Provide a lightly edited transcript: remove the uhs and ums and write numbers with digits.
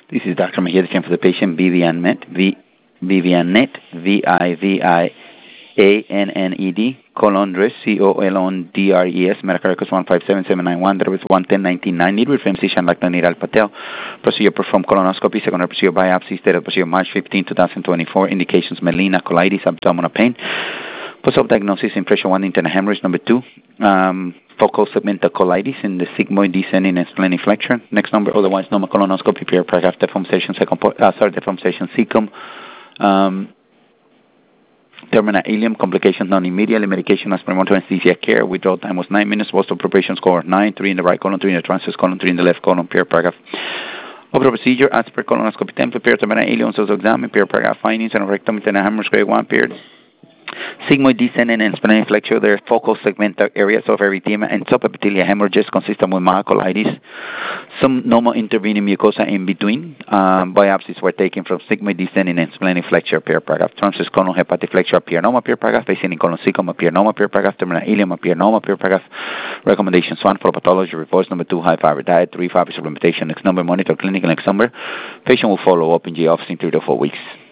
This is Dr. Mejia, for the patient, Vivianet, Vivianet, Vivianned, Colondres, Colondres, medical records 1577991, there was 1101990, need with physician like Naniral Patel. Procedure performed colonoscopy, secondary procedure biopsy, stated procedure March 15, 2024, indications melena, colitis, abdominal pain. Post-op diagnosis, impression 1, internal hemorrhage. Number 2, focal segmental colitis in the sigmoid descending and splenic flexure. Next number, otherwise normal colonoscopy, paragraph deformation, deformation cecum, terminal ileum, complications non-immediately, medication as premonitory anesthesia care, withdrawal time was 9 minutes, post-op preparation score 9, 3 in the right colon, 3 in the transverse colon, 3 in the left colon, paragraph. Of the procedure, as per colonoscopy template, terminal ileum, so examine, paragraph findings, and rectum, internal hemorrhage, grade 1, period. Sigmoid descending and splenic flexure, there are focal segmental areas of erythema and subepithelial hemorrhages consistent with mild colitis. Some normal intervening mucosa in between. Biopsies were taken from sigmoid descending and splenic flexure, paragraph. Transverse colon hepatic flexure appear normal, paragraph. Basing colon cecum appear normal, paragraph. Terminal ileum appear normal, paragraph. Recommendations 1 for pathology reports. Number 2, high fiber diet. 3, fiber supplementation. Next number, monitor clinical. Next number, patient will follow up in the office in 3 to 4 weeks.